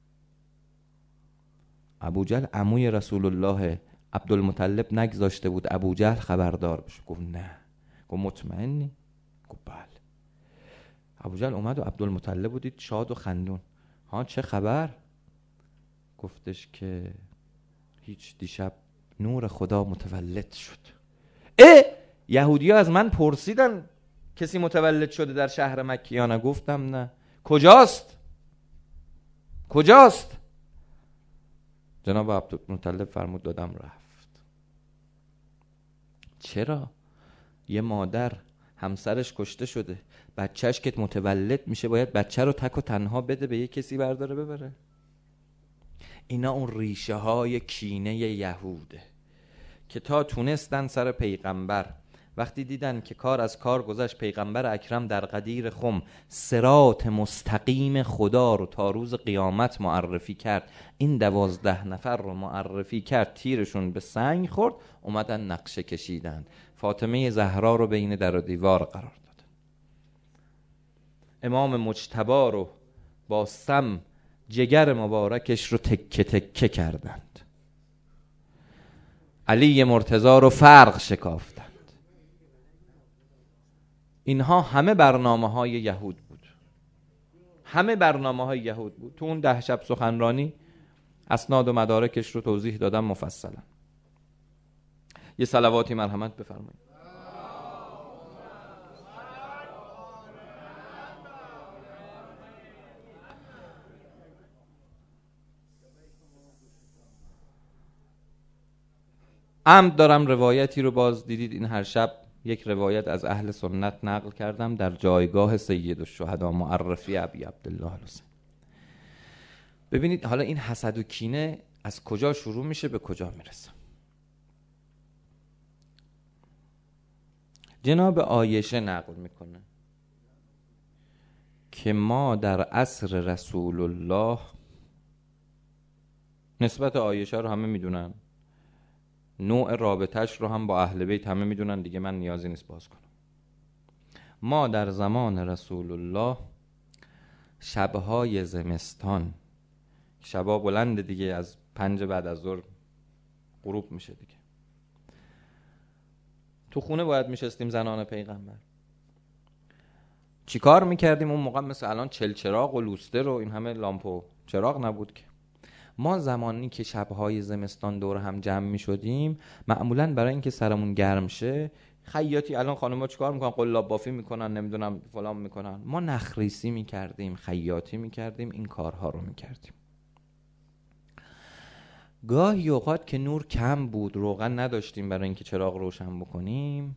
ابوجهل عموی رسول الله عبدالمطلب نگذاشته بود ابوجهل خبردار بشه. گفت نه. گفت مطمئنی؟ گفت بله. ابوجهل اومد و عبدالمطلب بود دید شاد و خندون. ها چه خبر؟ گفتش که هیچ، دیشب نور خدا متولد شد. اه یهودی ها از من پرسیدن کسی متولد شده در شهر مکه یا نه؟ گفتم نه. کجاست؟ کجاست؟ جناب عبدالمطلب فرمود دادم رفت. چرا؟ یه مادر همسرش کشته شده، بچهش که متولد میشه باید بچه رو تک و تنها بده به یه کسی برداره ببره. اینا اون ریشه های کینه یهوده که تا تونستن سر پیغمبر، وقتی دیدن که کار از کار گذشت، پیغمبر اکرم در غدیر خم صراط مستقیم خدا رو تا روز قیامت معرفی کرد، این دوازده نفر رو معرفی کرد، تیرشون به سنگ خورد، اومدن نقشه کشیدن، فاطمه زهرا رو بین در و دیوار قرار دادن، امام مجتبی رو با سم جگر مبارکش رو تکه تکه کردند، علی مرتضی رو فرق شکافتند. اینها همه برنامه های یهود بود، همه برنامه های یهود بود. تو اون ده شب سخنرانی اسناد و مدارکش رو توضیح دادم مفصلا. یه صلواتی مرحمت بفرمایید. عمد دارم روایتی رو باز دیدید این هر شب یک روایت از اهل سنت نقل کردم در جایگاه سید الشهدا معرفی ابی عبدالله الحسین. ببینید حالا این حسد و کینه از کجا شروع میشه به کجا میرسه. جناب عایشه نقل میکنه که ما در عصر رسول الله، نسبت عایشه رو همه میدونن، نوع رابطش رو هم با اهل بیت همه میدونن دیگه، من نیازی نیست باز کنم. ما در زمان رسول الله شبهای زمستان، شبا بلند دیگه، از پنج بعد از ظهر غروب میشه دیگه، تو خونه باید میشستیم زنان پیغمبر. چی کار میکردیم اون موقع؟ مثل الان چل چراغ و لوستر و این همه لامپ و چراغ نبود که. ما زمانی که شبهای زمستان دور هم جمع می شدیم، معمولاً برای اینکه سرمون گرم شه، خیاطی، الان خانم‌ها چیکار میکنن؟ قلاب بافی میکنن، نمیدونم فلان میکنن، ما نخریسی میکردیم، خیاطی میکردیم، این کارها رو میکردیم. گاهی اوقات که نور کم بود، روغن نداشتیم برای اینکه چراغ روشن بکنیم،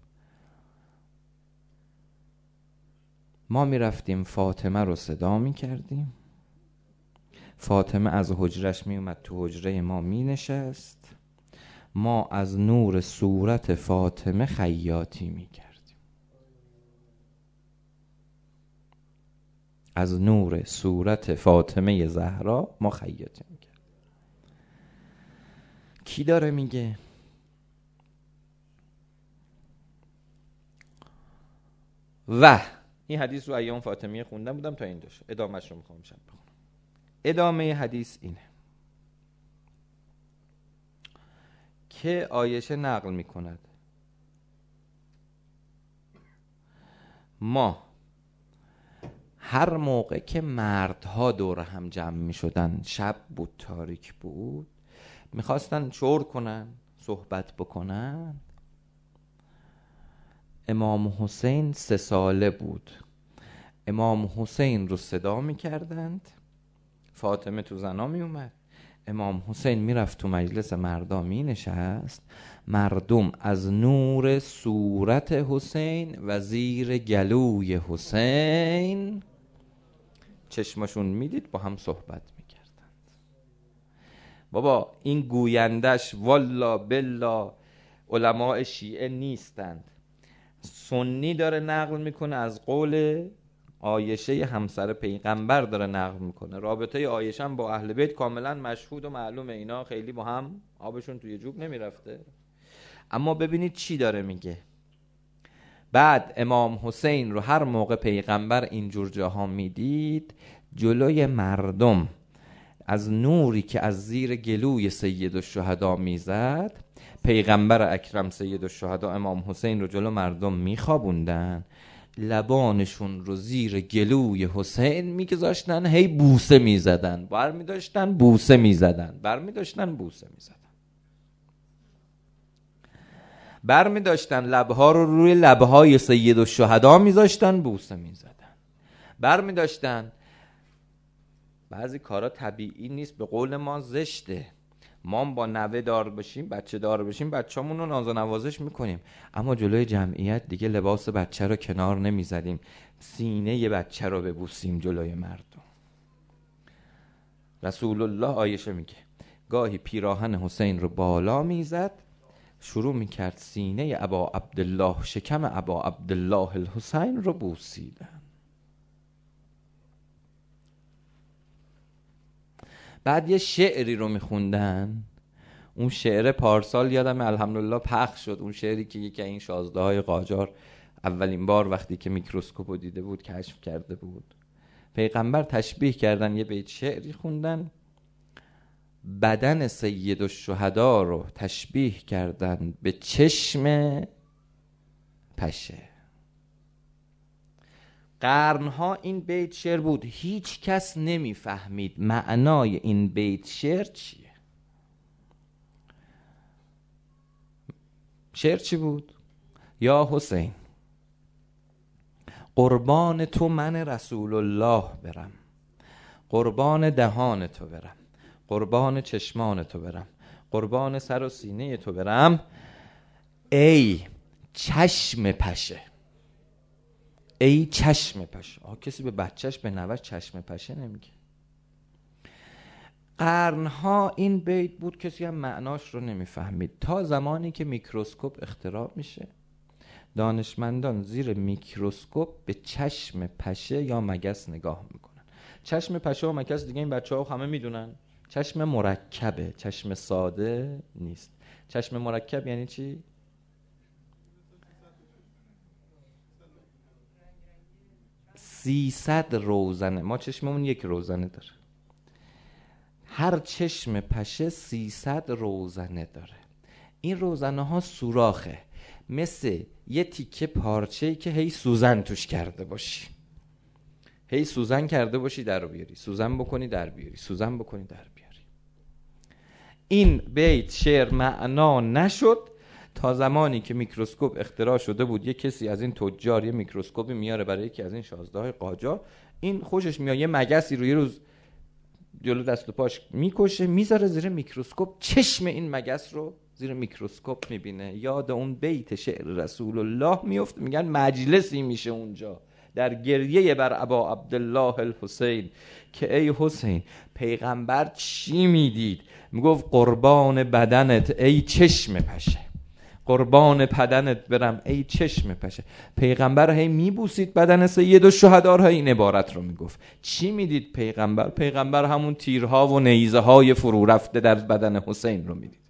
ما میرفتیم فاطمه رو صدا میکردیم، فاطمه از حجرش می اومد تو حجره ما می نشست، ما از نور صورت فاطمه خیاطی می کردیم، از نور صورت فاطمه زهرا ما خیاطی می کردیم. کی داره میگه؟ و این حدیث رو ایام فاطمیه خوندم بودم تا این دوش، ادامهش رو میخوام شب بخونم. ادامه حدیث اینه که عایشه نقل می کند ما هر موقع که مردها دور هم جمع می شدن، شب بود، تاریک بود، می خواستن شور کنن، صحبت بکنن، امام حسین سه ساله بود، امام حسین رو صدا می کردند، فاطمه تو زنا می اومد، امام حسین می رفت تو مجلس مردا می نشست، مردم از نور صورت حسین و زیر گلوی حسین چشمشون می دید، با هم صحبت می کردند. بابا این گویندش والا بلا علماء شیعه نیستند، سنی داره نقل میکنه، از قول عایشه همسر پیغمبر داره نقل میکنه. رابطه عایشه هم با اهل بیت کاملا مشهود و معلومه، اینا خیلی با هم آبشون توی جوب نمیرفته. اما ببینید چی داره میگه. بعد امام حسین رو هر موقع پیغمبر اینجور جاها میدید، جلوی مردم از نوری که از زیر گلوی سید الشهدا میزد، پیغمبر اکرم سید الشهدا امام حسین رو جلو مردم میخوابوندن، لبانشون رو زیر گلوی حسین میگذاشتن، هی بوسه میزدن، بر میداشتن بوسه میزدن، بر میداشتن بوسه میزدن، بر میداشتن لبها رو روی لبهای سید الشهدا میذاشتن، بوسه میزدن، بر میداشتن. بعضی کارا طبیعی نیست، به قول ما زشته. ما با نوه دار بشیم، بچه دار بشیم، بچه‌مون رو ناز و نوازش میکنیم، اما جلوی جمعیت دیگه لباس بچه رو کنار نمیزدیم، سینه ی بچه رو ببوسیم جلوی مردم. رسول الله، عایشه میگه گاهی پیراهن حسین رو بالا میزد، شروع میکرد سینه ابا عبدالله، شکم ابا عبدالله الحسین رو بوسیدن. بعد یه شعری رو میخوندن، اون شعر پارسال یادم الحمدلله پخش شد، اون شعری که یکی این شازده های قاجار اولین بار وقتی که میکروسکوپ رو دیده بود کشف کرده بود، پیغمبر تشبیه کردن، یه بیت شعری خوندن، بدن سید الشهدا رو تشبیه کردن به چشم پشه. قرنها این بیت شعر بود، هیچ کس نمیفهمید معنای این بیت شعر چیه. شعر چی بود؟ یا حسین قربان تو من رسول الله برم، قربان دهان تو برم، قربان چشمان تو برم، قربان سر و سینه تو برم، ای چشم پشه، ای چشم پشه. آه کسی به بچهش به نوش چشم پشه نمیگه. قرنها این بیت بود کسی هم معناش رو نمیفهمید، تا زمانی که میکروسکوپ اختراع میشه، دانشمندان زیر میکروسکوپ به چشم پشه یا مگس نگاه میکنن. چشم پشه و مگس دیگه این بچه ها همه میدونن، چشم مرکبه، چشم ساده نیست. چشم مرکب یعنی چی؟ سیصد روزنه، ما چشممون یک روزنه داره، هر چشم پشه سیصد روزنه داره. این روزنه ها سوراخه، مثل یه تیکه پارچه‌ای که هی سوزن توش کرده باشی، هی سوزن کرده باشی در بیاری، سوزن بکنی در بیاری، سوزن بکنی در بیاری. این بیت شعر معنا نشد تا زمانی که میکروسکوپ اختراع شده بود. یه کسی از این تجار یه میکروسکوپی میاره برای یکی از این شازده‌های قاجار، این خوشش میاد یه مگسی رو یه روز جلو دست و پاش میکشه، میذاره زیر میکروسکوپ، چشم این مگس رو زیر میکروسکوپ میبینه. یاد اون بیت شعر رسول الله میفته، میگن مجلسی میشه اونجا در گریه بر ابا عبدالله الحسین که ای حسین پیغمبر چی میدید؟ میگفت قربان بدنت ای چشم پشه، قربان بدنت برم ای چشم پشه. پیغمبر هی میبوسید بدن سید الشهدا، این عبارت رو میگفت. چی میدید پیغمبر؟ پیغمبر همون تیرها و نیزه های فرو رفته در بدن حسین رو میدید.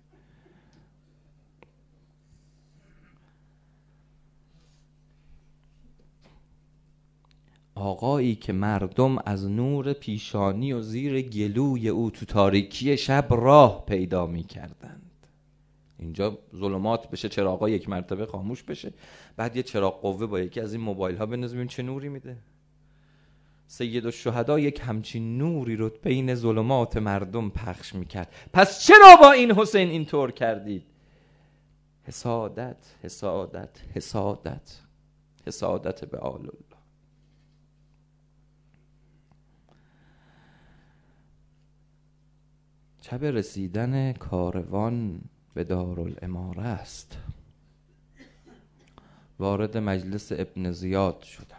آقایی که مردم از نور پیشانی و زیر گلوی او تو تاریکی شب راه پیدا میکردند. اینجا ظلمات بشه، چراغا یک مرتبه خاموش بشه، بعد یه چراغ قوه با یکی از این موبایل ها بندازیم، ببین چه نوری میده. سید الشهدا یک همچین نوری رو بین ظلمات مردم پخش میکرد. پس چرا با این حسین اینطور کردید؟ حسادت، حسادت، حسادت، حسادت به آل الله. شب رسیدن کاروان به دارالاماره است. وارد مجلس ابن زیاد شدن،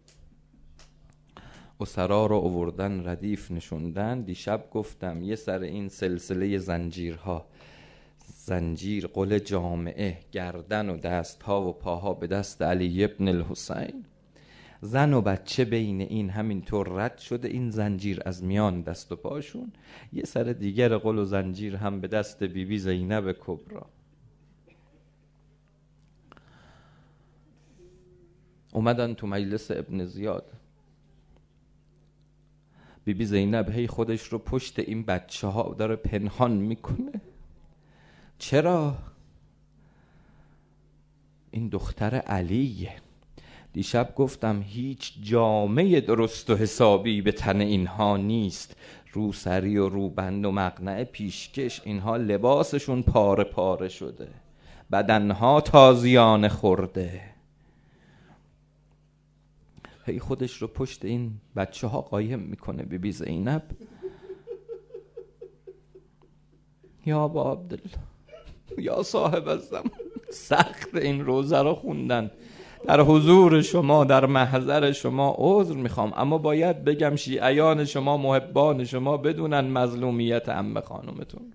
اسرا رو آوردن ردیف نشوندن. دیشب گفتم یه سر این سلسله زنجیرها، زنجیر قل جامعه، گردن و دستها و پاها به دست علی ابن الحسین، زن و بچه بین این همینطور رد شده، این زنجیر از میان دست و پاشون، یه سر دیگر قل و زنجیر هم به دست بیبی بی زینب کبرا. اومدن تو مجلس ابن زیاد، بیبی بی زینب هی خودش رو پشت این بچه ها داره پنهان میکنه. چرا؟ این دختر علیه. دیشب گفتم هیچ جامعه درست و حسابی به تن اینها نیست، روسری و روبند و مقنعه پیشکش، اینها لباسشون پاره پاره شده، بدنها تازیانه خورده. هی خودش رو پشت این بچه ها قایم میکنه بیبی بی زینب. یا ابا عبدالله، یا صاحب الزمان، سخت این روزه رو خوندن در حضور شما، در محضر شما. عذر میخوام، اما باید بگم شیعیان شما، محبان شما بدونن مظلومیت عمه خانومتون.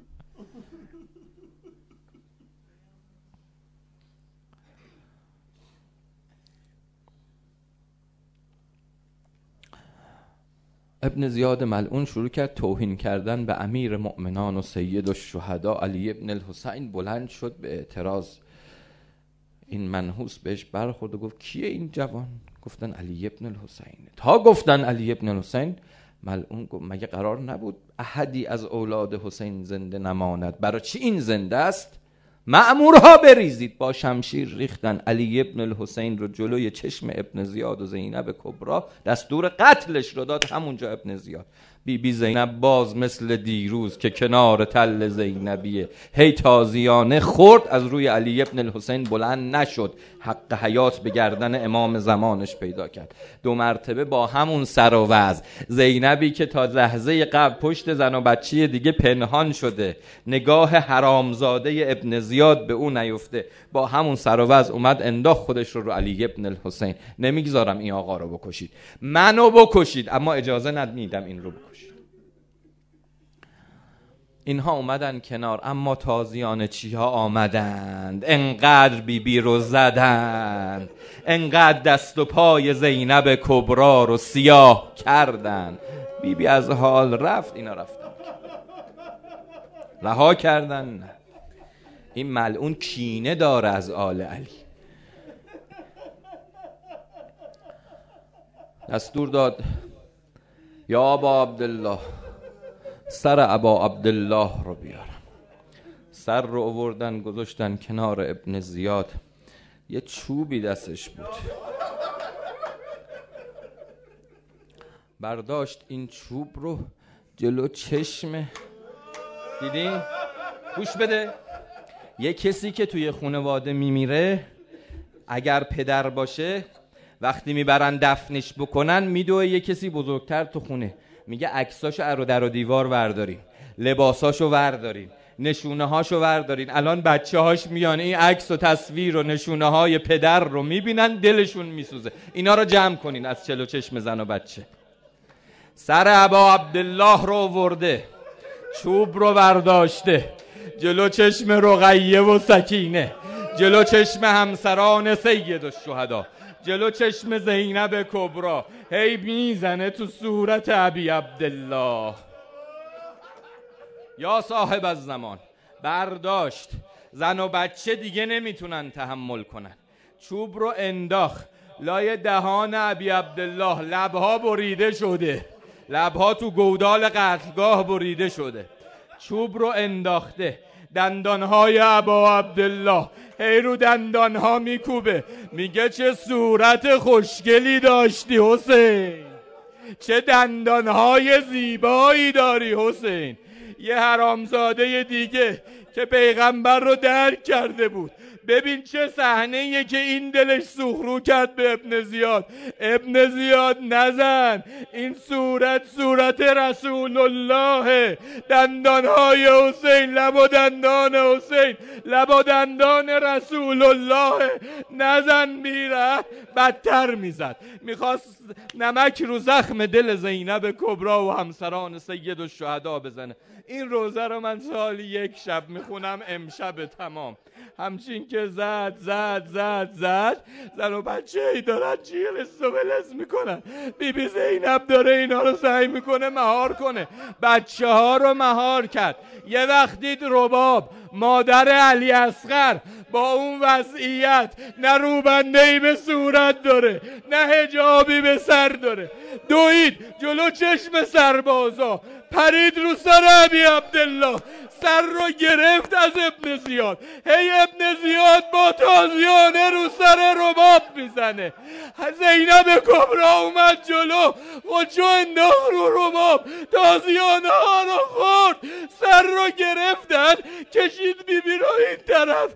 ابن زیاد ملعون شروع کرد توهین کردن به امیر مؤمنان و سید الشهدا علی ابن الحسین. بلند شد به اعتراض. این منحوس بهش برخورد و گفت کیه این جوان؟ گفتن علی ابن الحسین. تا گفتن علی ابن الحسین، ملعون گفت مگه قرار نبود احدی از اولاد حسین زنده نماند؟ برای چی این زنده است؟ مأمورها بریزید. با شمشیر ریختن علی ابن الحسین رو جلوی چشم ابن زیاد و زینب کبرا. دستور قتلش رو داد همونجا ابن زیاد. بی بی زینب باز مثل دیروز که کنار تل زینبیه هی تازیانه خورد، از روی علی ابن الحسین بلند نشد. حق حیات به گردن امام زمانش پیدا کرد. دو مرتبه با همون سر و وضع، زینبی که تا لحظه قبل پشت زن و بچه دیگه پنهان شده، نگاه حرامزاده ابن زیاد به اون نیفته، با همون سر و وضع اومد انداخت خودش رو رو علی ابن الحسین. نمیگذارم این آقا رو بکشید، منو بکشید، اما اجازه ندیدم این رو بکشید. اینها اومدن کنار، اما تازیان چیها آمدند، انقدر بی بی رو زدند، انقدر دست و پای زینب کبرا رو سیاه کردند. بی بی از حال رفت، اینا رفتن رها کردن. نه، این ملعون کینه داره از آل علی. دستور داد یا ابا عبدالله، سر ابا عبدالله رو بیارم. سر رو آوردن گذاشتن کنار ابن زیاد. یه چوبی دستش بود، برداشت این چوب رو جلو چشم. دیدین؟ گوش بده. یه کسی که توی خانواده میمیره، اگر پدر باشه، وقتی میبرن دفنش بکنن میدوه یه کسی بزرگتر تو خونه، میگه عکساشو ارو در و دیوار وردارین، لباساشو وردارین، نشونه هاشو وردارین. الان بچه هاش میان این عکس و تصویر و نشونه های پدر رو میبینن، دلشون میسوزه. اینا رو جمع کنین از چلو چشم زن و بچه. سر ابا عبدالله رو ورده، چوب رو برداشته، جلو چشم رقیه و سکینه، جلو چشم همسران سید الشهدا، جلو چشم زینب کبرا، هی میزنه تو صورت ابی عبدالله. یا صاحب الزمان، برداشت. زن و بچه دیگه نمیتونن تحمل کنن. چوب رو انداخت لای دهان ابی عبدالله. لبها بریده شده، لبها تو گودال قتلگاه بریده شده. چوب رو انداخته، دندانهای ابا عبدالله هی رو دندانها میکوبه، میگه چه صورت خوشگلی داشتی حسین، چه دندانهای زیبایی داری حسین. یه حرامزاده دیگه که پیغمبر رو درک کرده بود. ببین چه صحنه‌ایه که این دلش سخرو کرد به ابن زیاد. ابن زیاد نزن، این صورت صورت رسول الله. دندانهای حسین، لب و دندان حسین، لب و دندان رسول الله. نزن، میره بدتر میزد. میخواست نمک رو زخم دل زینب کبرا و همسران سید الشهدا بزنه. این روزه رو من سالی یک شب میخونم، امشب تمام. همچین که زد زد زد زد، زن و بچه ای دارن جیغ و بلز میکنن. بی بی زینب داره اینا رو سعی میکنه مهار کنه، بچه ها رو مهار کرد. یه وقت دید رباب مادر علی اصغر با اون وضعیت نه روبندهی به صورت داره نه حجابی به سر داره، دوید جلو چشم سربازا، پرید رو سر ابی عبدالله، سر رو گرفت از ابن زیاد. هی ابن زیاد با تازیانه رو سر رباب میزنه. زینب کبرا اومد جلو، خودشو انداخت رو رباب، تازیانه ها رو خورد، سر رو گرفتن، کشید بی بی رو این طرف،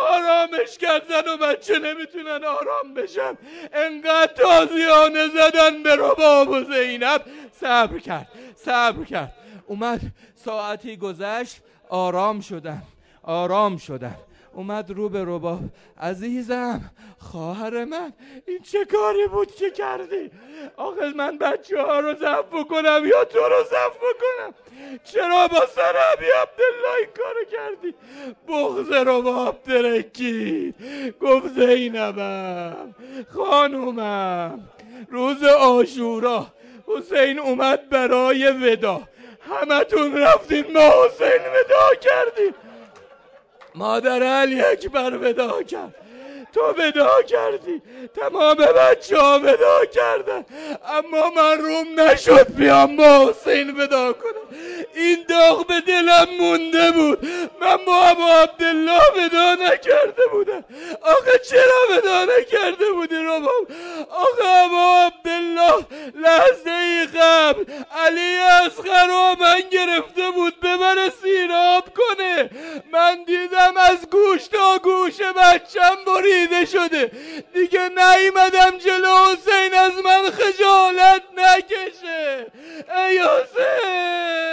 آرامش کرد. زن و بچه نمیتونن آرام بشن، انقدر تازیانه زدن به رباب و زینب. صبر کرد صبر کرد. اومد ساعتی گذشت، آرام شدم آرام شدم اومد رو به رباب. عزیزم خواهر من، این چه کاری بود که کردی؟ آخه من بچه ها رو ضبط بکنم یا تو رو ضبط بکنم؟ چرا با سر ابی عبدالله این کارو کردی؟ بغض رباب ترکید، گفت زینبم خانومم، روز عاشورا حسین اومد برای ودا، همتون رفتین ما حسین ودا کردیم. مادر علی اکبر ودا کرد، تو ودا کردی، تمام بچه ها ودا کردن، اما من روم نشد بیام با حسین ودا کنم. این داغ به دلم مونده بود، من با ابا عبدالله ودا نکرده بودم. آخه چرا ودا نکرده بودی رباب؟ آخه ابا عبدالله لحظه ای قبل علی اصغر رو من گرفته بود ببره سیراب کنه، من دیدم از گوش تا گوش بچم بریده شده، دیگه نیومدم جلو حسین از من خجالت نکشه. ای حسین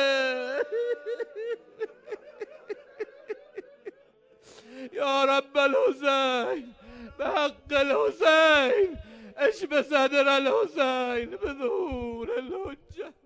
یا رب الحسین به حق الحسین اشف صدر الحسین بدور الحجه.